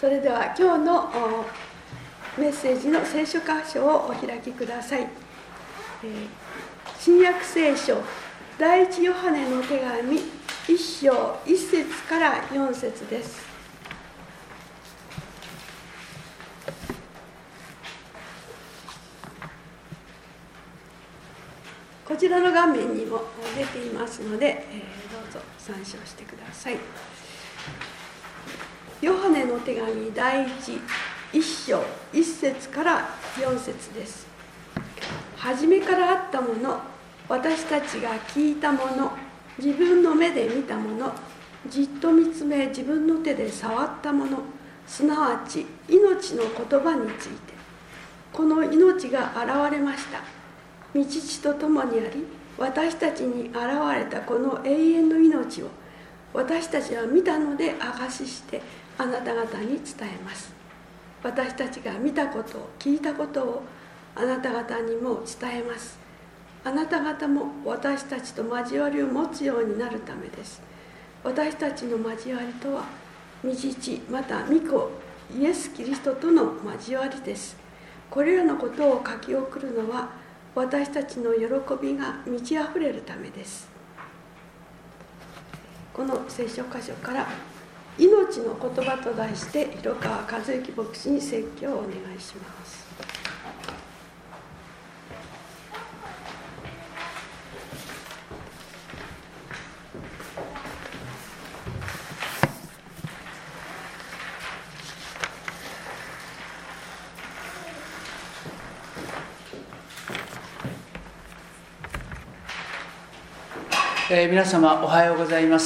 それでは今日のメッセージの聖書箇所をお開きください。新約聖書第一ヨハネの手紙1章1節から4節です。こちらの画面にも出ていますので、どうぞ参照してください。ヨハネの手紙第1章1節から4節です。初めからあったもの、私たちが聞いたもの、自分の目で見たもの、じっと見つめ自分の手で触ったもの、すなわち命の言葉について、この命が現れました。御父と共にあり、私たちに現れたこの永遠の命を私たちは見たので証ししてあなた方に伝えます。私たちが見たことを聞いたことをあなた方にも伝えます。あなた方も私たちと交わりを持つようになるためです。私たちの交わりとは御父また御子イエス・キリストとの交わりです。これらのことを書き送るのは私たちの喜びが満ち溢れるためです。この聖書箇所から命の言葉と題して広川和之牧師に説教をお願いします。 皆様おはようございます。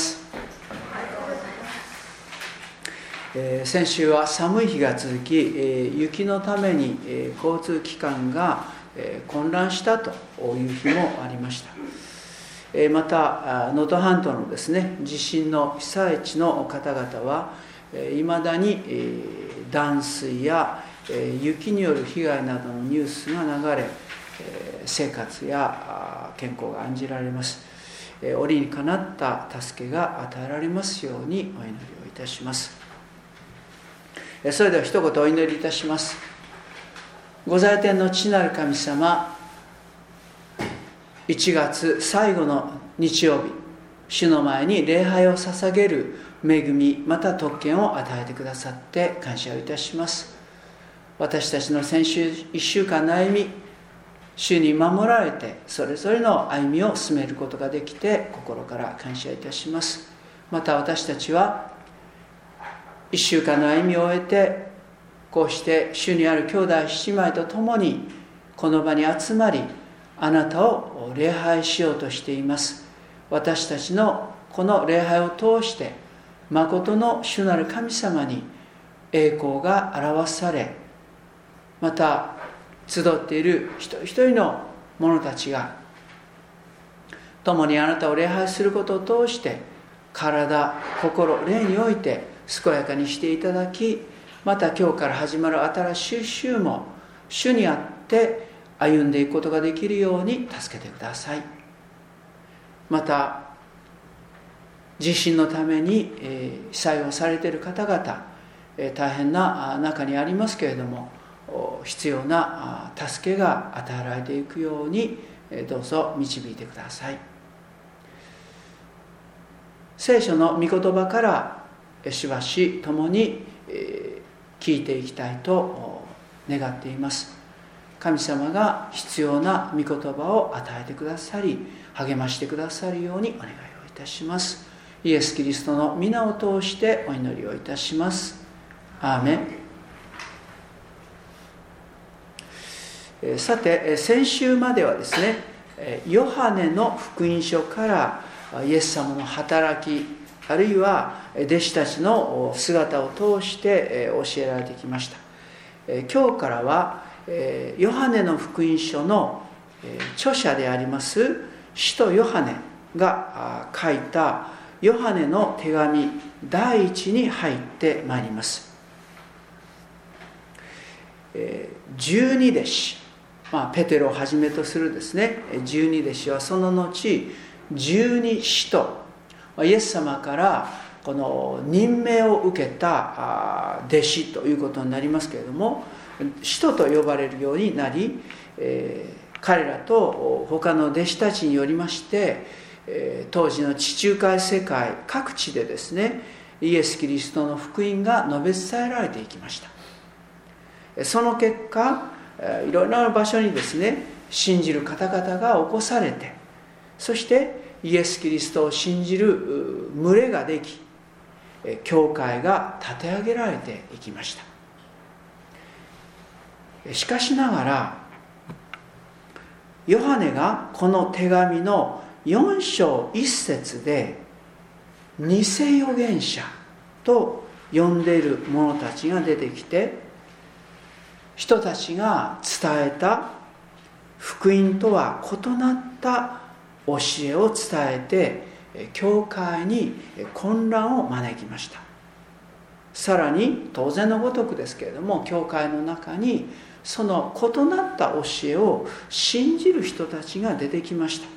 先週は寒い日が続き、雪のために交通機関が混乱したという日もありました。また能登半島のですね、地震の被災地の方々はいまだに断水や雪による被害などのニュースが流れ、生活や健康が案じられます。折にかなった助けが与えられますようにお祈りをいたします。それでは一言お祈りいたします。ご在天の父なる神様、1月最後の日曜日、主の前に礼拝を捧げる恵みまた特権を与えてくださって感謝をいたします。私たちの先週1週間の歩み、主に守られてそれぞれの歩みを進めることができて心から感謝いたします。また私たちは1週間の歩みを終えてこうして主にある兄弟姉妹と共にこの場に集まりあなたを礼拝しようとしています。私たちのこの礼拝を通して誠の主なる神様に栄光が表され、また集っている一人一人の者たちが共にあなたを礼拝することを通して体、心、霊において健やかにしていただき、また今日から始まる新しい週も主にあって歩んでいくことができるように助けてください。また地震のために被災をされている方々、大変な中にありますけれども、必要な助けが与えられていくようにどうぞ導いてください。聖書の御言葉からしばし共に聞いていきたいと願っています。神様が必要な御言葉を与えてくださり励ましてくださるようにお願いをいたします。イエス・キリストの皆を通してお祈りをいたします。アーメン。さて先週まではですね、ヨハネの福音書からイエス様の働き、あるいは弟子たちの姿を通して教えられてきました。今日からはヨハネの福音書の著者であります使徒ヨハネが書いたヨハネの手紙第一に入ってまいります。12弟子、ペテロをはじめとするですね12弟子はその後12使徒、イエス様からこの任命を受けた弟子ということになりますけれども、使徒と呼ばれるようになり、彼らと他の弟子たちによりまして、当時の地中海世界各地でですね、イエス・キリストの福音が述べ伝えられていきました。その結果、いろいろな場所にですね、信じる方々が起こされて、そしてイエス・キリストを信じる群れができ、教会が立て上げられていきました。しかしながら、ヨハネがこの手紙の4章1節で偽預言者と呼んでいる者たちが出てきて、人たちが伝えた福音とは異なった教えを伝えて、教会に混乱を招きました。さらに当然のごとくですけれども、教会の中にその異なった教えを信じる人たちが出てきました。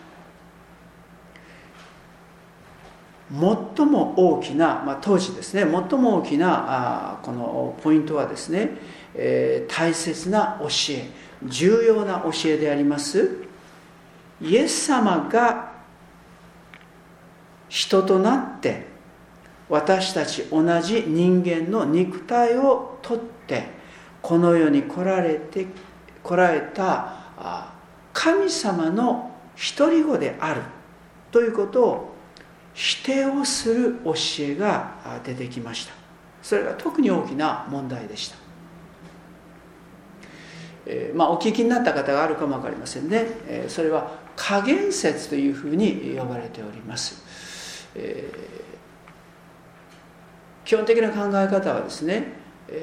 最も大きな、当時ですね、最も大きなこのポイントはですね、大切な教え、重要な教えであります、イエス様が人となって私たち同じ人間の肉体をとってこの世に来られた神様の一人子であるということを否定をする教えが出てきました。それが特に大きな問題でした。お聞きになった方があるかも分かりませんね。それは加減説というふうに呼ばれております。基本的な考え方はですね、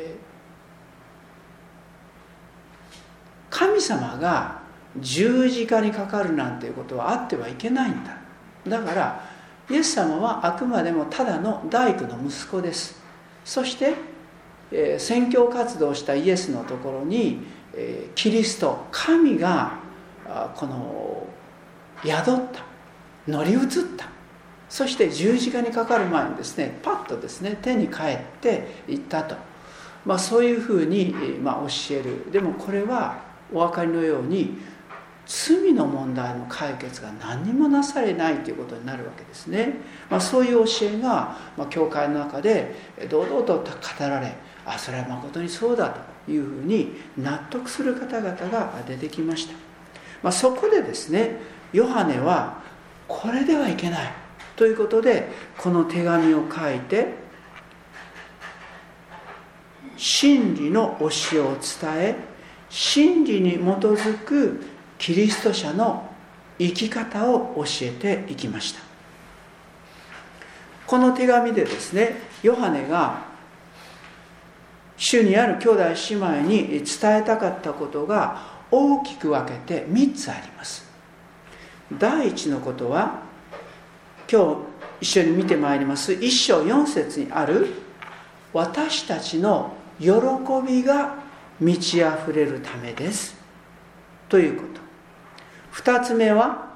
神様が十字架にかかるなんていうことはあってはいけないんだ。だからイエス様はあくまでもただの大工の息子です。そして、宣教活動をしたイエスのところに、キリスト神がこの宿った、乗り移った。そして十字架にかかる前にですね、パッとですね、手に返っていったと、そういうふうに、教える。でもこれはお分かりのように罪の問題の解決が何にもなされないということになるわけですね。そういう教えが、教会の中で堂々と語られ、それは誠にそうだというふうに納得する方々が出てきました。そこでですね、ヨハネはこれではいけないということでこの手紙を書いて、真理の教えを伝え、真理に基づくキリスト者の生き方を教えていきました。この手紙でですね、ヨハネが主にある兄弟姉妹に伝えたかったことが大きく分けて3つあります。第一のことは、今日一緒に見てまいります1章4節にある私たちの喜びが満ち溢れるためですということ。2つ目は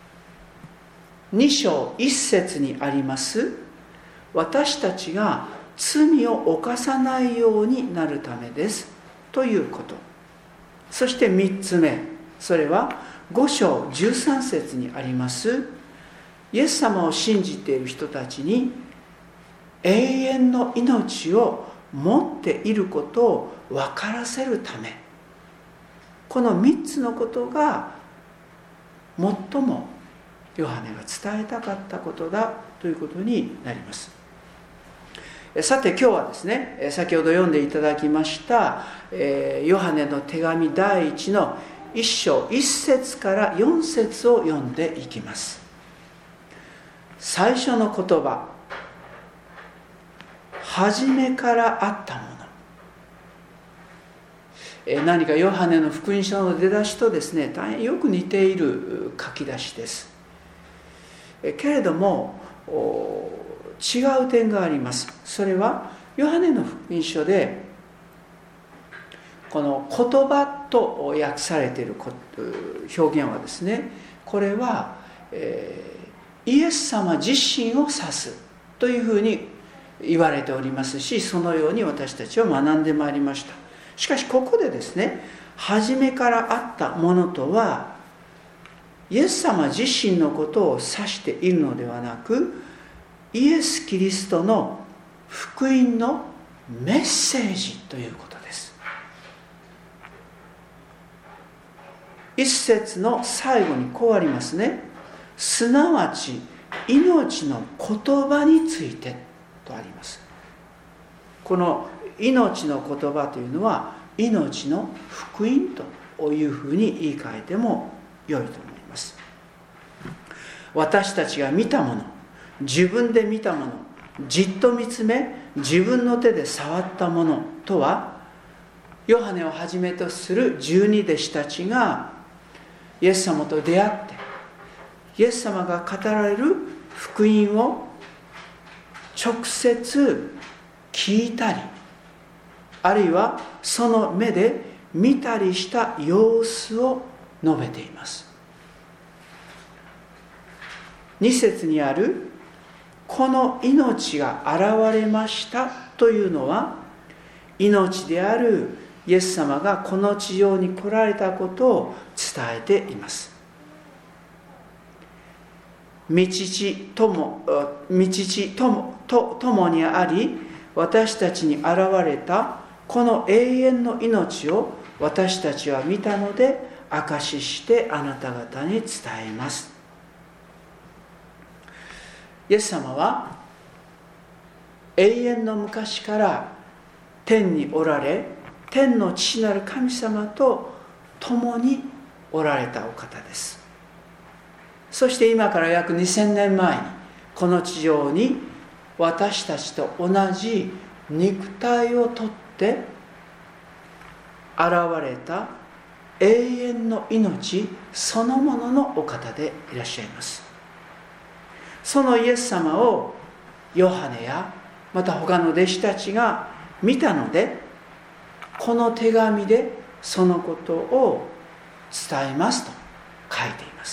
2章1節にあります私たちが罪を犯さないようになるためですということ。そして3つ目、それは5章13節にありますイエス様を信じている人たちに永遠の命を持っていることを分からせるため。この3つのことが最もヨハネが伝えたかったことだということになります。さて今日はですね、先ほど読んでいただきましたヨハネの手紙第1の1章1節から4節を読んでいきます。最初の言葉、初めからあったもの。何かヨハネの福音書の出だしとですね、大変よく似ている書き出しです。けれども違う点があります。それはヨハネの福音書でこの言葉と訳されている表現はですね、これはイエス様自身を指すというふうに言われておりますし、そのように私たちは学んでまいりました。しかしここでですね、初めからあったものとはイエス様自身のことを指しているのではなく、イエス・キリストの福音のメッセージということです。一節の最後にこうありますね。すなわち命の言葉についてとあります。この命の言葉というのは命の福音というふうに言い換えても良いと思います。私たちが見たもの、自分で見たもの、じっと見つめ自分の手で触ったものとは、ヨハネをはじめとする12弟子たちがイエス様と出会って、イエス様が語られる福音を直接聞いたり、あるいはその目で見たりした様子を述べています。2節にあるこの命が現れましたというのは、命であるイエス様がこの地上に来られたことを伝えています。御父ともにあり、私たちに現れたこの永遠の命を私たちは見たので証ししてあなた方に伝えます。イエス様は永遠の昔から天におられ、天の父なる神様と共におられたお方です。そして今から約2000年前にこの地上に私たちと同じ肉体をとって現れた永遠の命そのもののお方でいらっしゃいます。そのイエス様をヨハネやまた他の弟子たちが見たので、この手紙でそのことを伝えますと書いています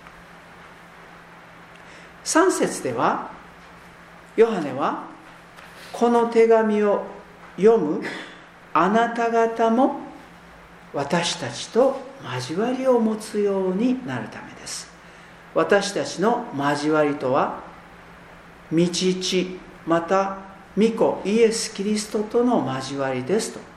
。3節ではヨハネはこの手紙を読むあなた方も私たちと交わりを持つようになるためです。私たちの交わりとは、御父また御子イエス・キリストとの交わりですと。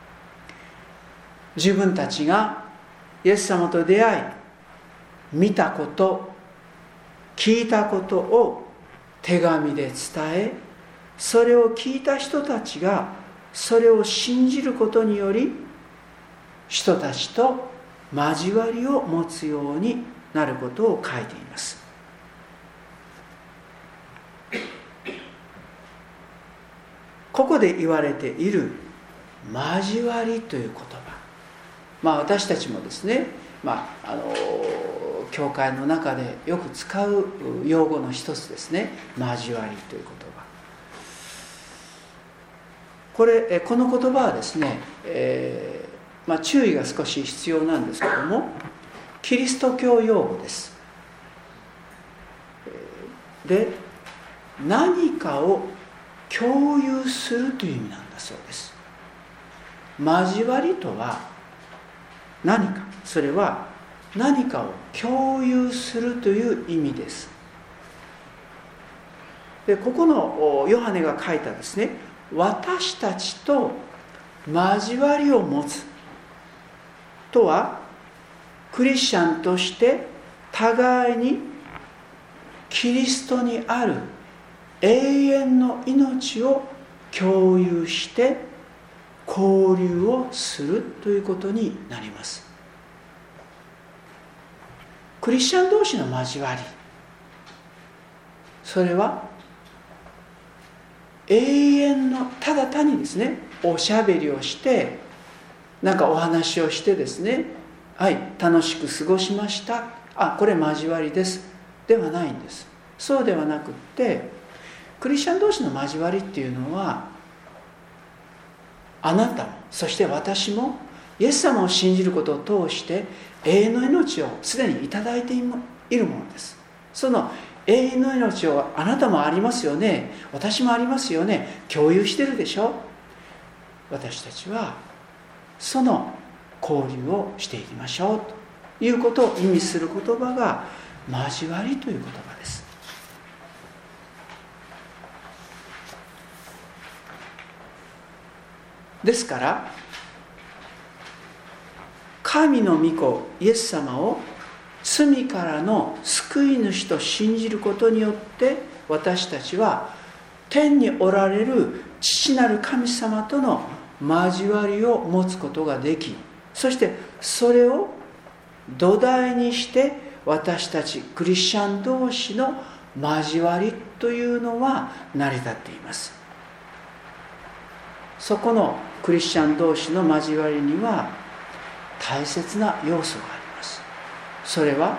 自分たちがイエス様と出会い、見たこと、聞いたことを手紙で伝え、それを聞いた人たちがそれを信じることにより、人たちと交わりを持つようになることを書いています。ここで言われている交わりという言葉、私たちもですね、教会の中でよく使う用語の一つですね、交わりという言葉。この言葉はですね、注意が少し必要なんですけども、キリスト教用語です。で、何かを共有するという意味なんだそうです。交わりとは何か、それは何かを共有するという意味です。で、ここのヨハネが書いたですね、私たちと交わりを持つとは、クリスチャンとして互いにキリストにある永遠の命を共有して交流をするということになります。クリスチャン同士の交わり、それは永遠のただ単にですね、おしゃべりをしてなんかお話をしてですね、はい、楽しく過ごしました、これ交わりですではないんです。そうではなくって、クリスチャン同士の交わりっていうのは、あなたもそして私もイエス様を信じることを通して永遠の命をすでにいただいているものです。その永遠の命をあなたもありますよね、私もありますよね、共有してるでしょ。私たちはその交流をしていきましょうということを意味する言葉が交わりという言葉です。ですから神の御子イエス様を罪からの救い主と信じることによって私たちは天におられる父なる神様との交わりを持つことができ、そしてそれを土台にして私たちクリスチャン同士の交わりというのは成り立っています。そこのクリスチャン同士の交わりには大切な要素があります。それは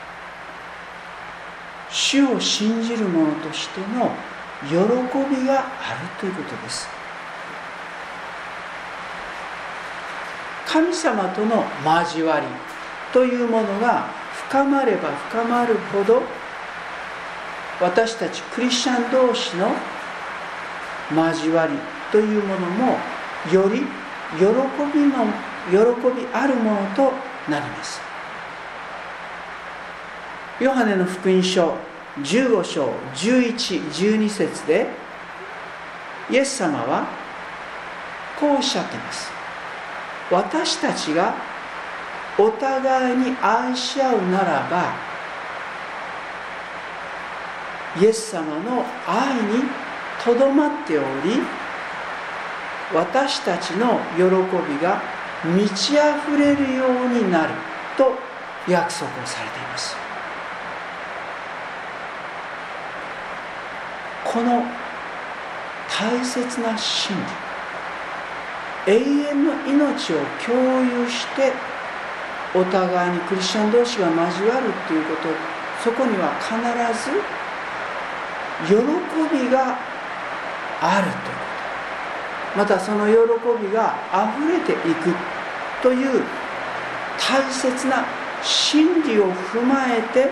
主を信じる者としての喜びがあるということです。神様との交わりというものが深まれば深まるほど、私たちクリスチャン同士の交わりというものもより喜びあるものとなります。ヨハネの福音書15章11、12節でイエス様はこうおっしゃっています。私たちがお互いに愛し合うならば、イエス様の愛にとどまっており、私たちの喜びが満ち溢れるようになると約束をされています。この大切な真理、永遠の命を共有してお互いにクリスチャン同士が交わるということ、そこには必ず喜びがあるということ、またその喜びがあふれていくという大切な真理を踏まえて、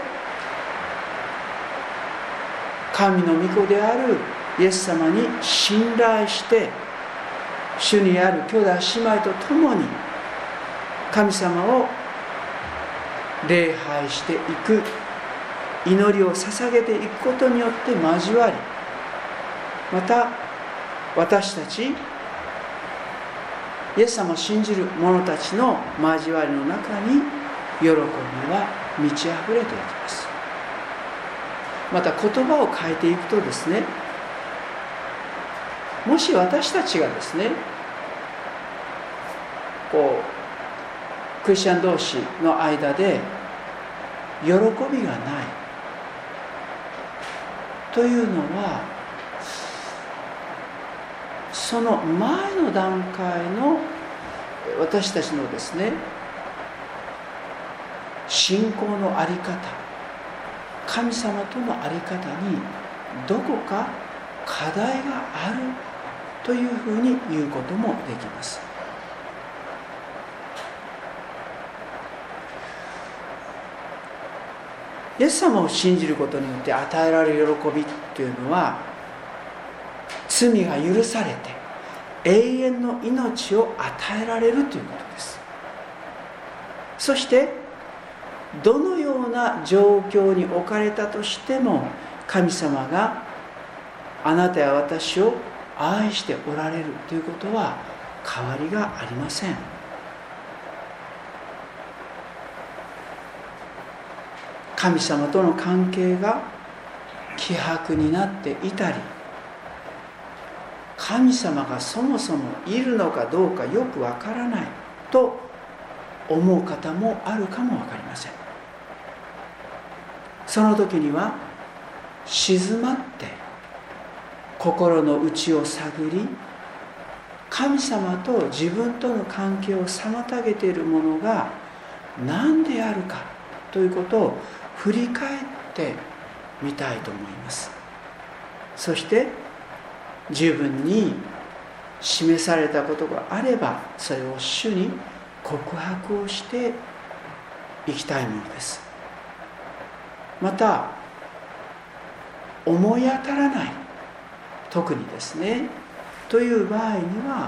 神の御子であるイエス様に信頼して主にある兄弟姉妹と共に神様を礼拝していく、祈りを捧げていくことによって交わり、また私たちイエス様を信じる者たちの交わりの中に喜びは満ち溢れていきます。また言葉を変えていくとですね、もし私たちがですね、クリスチャン同士の間で喜びがないというのは、その前の段階の私たちのですね、信仰の在り方、神様との在り方にどこか課題があるというふうに言うこともできます。イエス様を信じることによって与えられる喜びというのは、罪が許されて永遠の命を与えられるということです。そしてどのような状況に置かれたとしても、神様があなたや私を愛しておられるということは変わりがありません。神様との関係が希薄になっていたり、神様がそもそもいるのかどうかよくわからないと思う方もあるかもわかりません。その時には静まって心の内を探り、神様と自分との関係を妨げているものが何であるかということを振り返ってみたいと思います。そして自分に示されたことがあれば、それを主に告白をしていきたいものです。また思い当たらない、特にですねという場合には、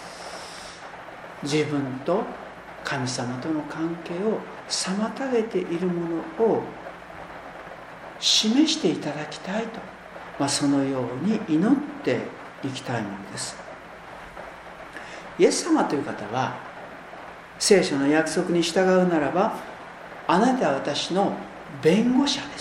自分と神様との関係を妨げているものを示していただきたいと、そのように祈っていきたいものです。イエス様という方は聖書の約束に従うならば、あなたは私の弁護者です。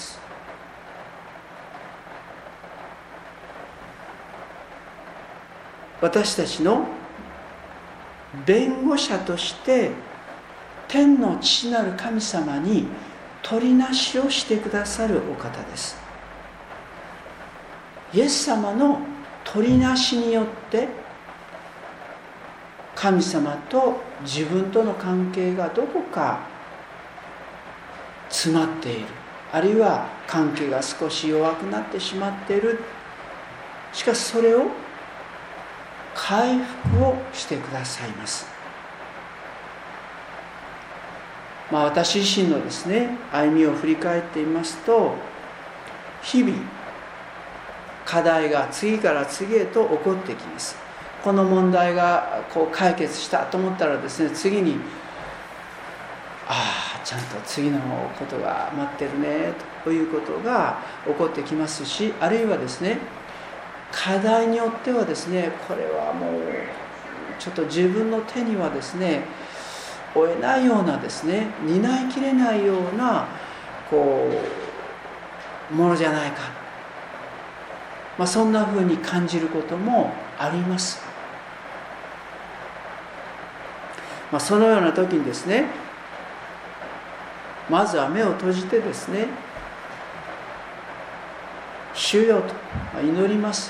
私たちの弁護者として天の父なる神様に取りなしをしてくださるお方です。イエス様の取りなしによって神様と自分との関係がどこか詰まっている、あるいは関係が少し弱くなってしまっている。しかしそれを回復をしてくださいます。私自身のですね歩みを振り返ってみますと、日々課題が次から次へと起こってきます。この問題が解決したと思ったらですね、次にちゃんと次のことが待ってるねということが起こってきますし、あるいはですね課題によってはですね、これはもうちょっと自分の手にはですね負えないようなですね、担いきれないようなものじゃないか、そんなふうに感じることもあります。そのような時にですね、まずは目を閉じてですね、主よと祈ります。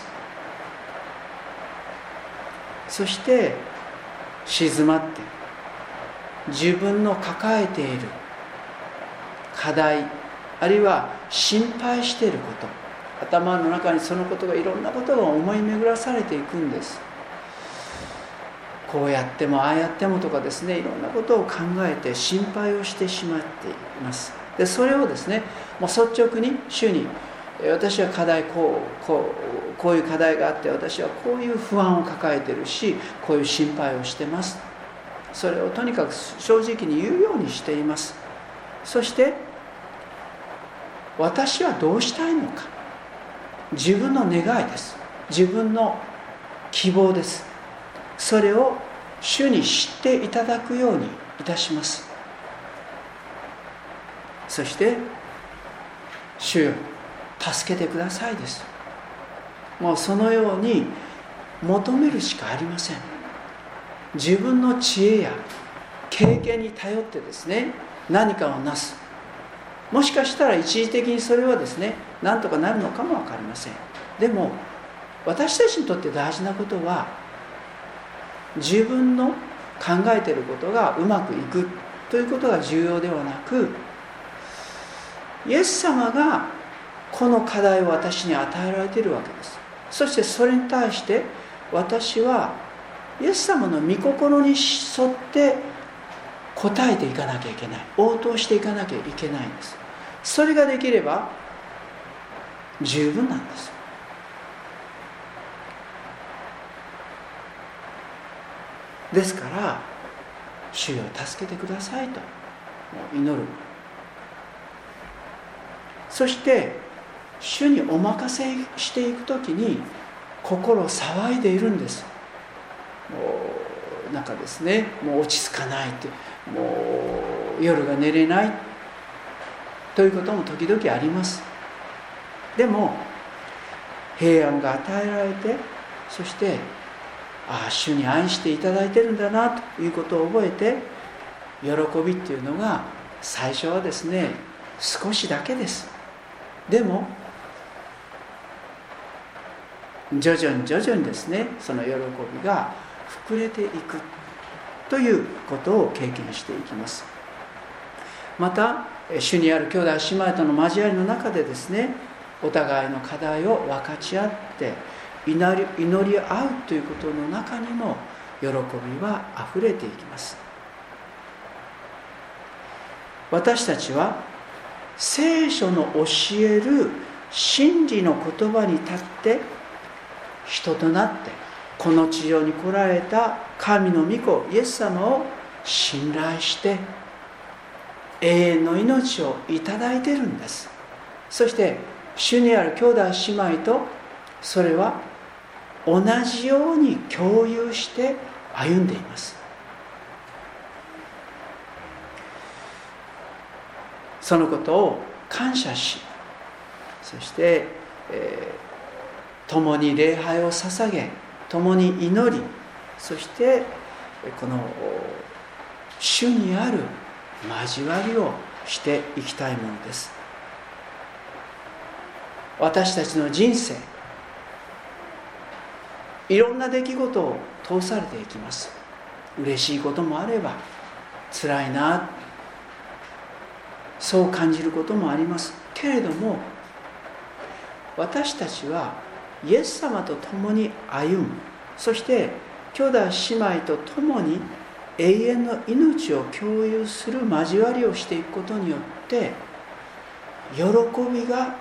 そして静まって自分の抱えている課題、あるいは心配していること、頭の中にそのことがいろんなことが思い巡らされていくんです。こうやってもああやってもとかですね、いろんなことを考えて心配をしてしまっています。でそれをですね、もう率直に主に、私は課題こういう課題があって、私はこういう不安を抱えているし、こういう心配をしてます、それをとにかく正直に言うようにしています。そして私はどうしたいのか、自分の願いです、自分の希望です。それを主に知っていただくようにいたします。そして主よ助けてくださいです。もうそのように求めるしかありません。自分の知恵や経験に頼ってですね何かをなす、もしかしたら一時的にそれはですね何とかなるのかも分かりません。でも私たちにとって大事なことは、自分の考えていることがうまくいくということが重要ではなく、イエス様がこの課題を私に与えられているわけです。そしてそれに対して私はイエス様の御心に沿って答えていかなきゃいけない、応答していかなきゃいけないんです。それができれば十分なんです。ですから主よ助けてくださいと祈る。そして主にお任せしていくときに心騒いでいるんです。もうなんかですね、もう落ち着かないって、もう夜が寝れないということも時々あります。でも平安が与えられて、そして主に愛していただいてるんだなということを覚えて、喜びっていうのが最初はですね少しだけです。でも徐々にですねその喜びが膨れていくということを経験していきます。また主にある兄弟姉妹との交わりの中でですね、お互いの課題を分かち合って祈り合うということの中にも喜びはあふれていきます。私たちは聖書の教える真理の言葉に立って人となってこの地上に来られた神の御子イエス様を信頼して永遠の命をいただいているんです。そして主にある兄弟姉妹とそれは同じように共有して歩んでいます。そのことを感謝し、そして、共に礼拝を捧げ、共に祈り、そしてこの主にある交わりをしていきたいものです。私たちの人生、いろんな出来事を通されていきます。嬉しいこともあれば辛いな、そう感じることもありますけれども、私たちはイエス様と共に歩む、そして兄弟姉妹と共に永遠の命を共有する交わりをしていくことによって喜びが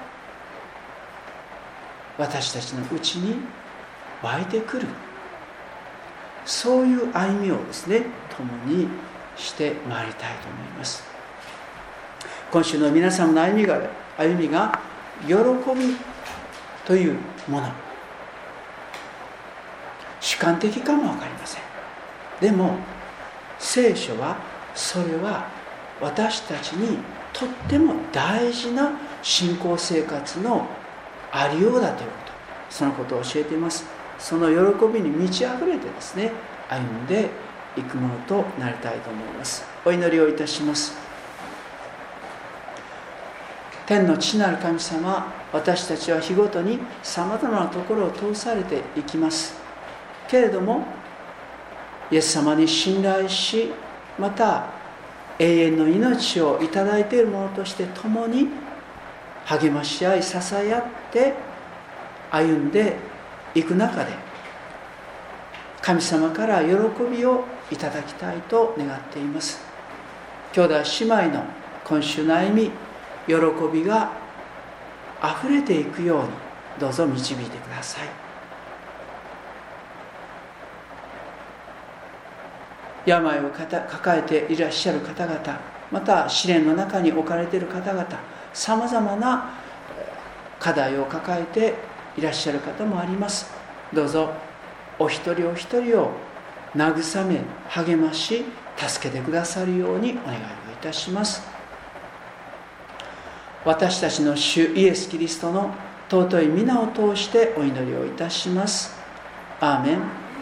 私たちのうちに湧いてくる、そういう歩みをですね、共にしてまいりたいと思います。今週の皆さんの歩みが喜びというもの、主観的かも分かりません。でも聖書はそれは私たちにとっても大事な信仰生活のありようだということ、そのことを教えています。その喜びに満ち溢れてですね、歩んでいくものとなりたいと思います。お祈りをいたします。天の父なる神様、私たちは日ごとにさまざまなところを通されていきますけれども、イエス様に信頼し、また永遠の命をいただいているものとして共に励まし合い支え合って歩んでいく中で、神様から喜びをいただきたいと願っています。兄弟姉妹の今週の歩み、喜びがあふれていくようにどうぞ導いてください。病を抱えていらっしゃる方々、また試練の中に置かれている方々、さまざまな課題を抱えていらっしゃる方もあります。どうぞお一人お一人を慰め励まし助けてくださるようにお願いをいたします。私たちの主イエス・キリストの尊い皆を通してお祈りをいたします。アーメン。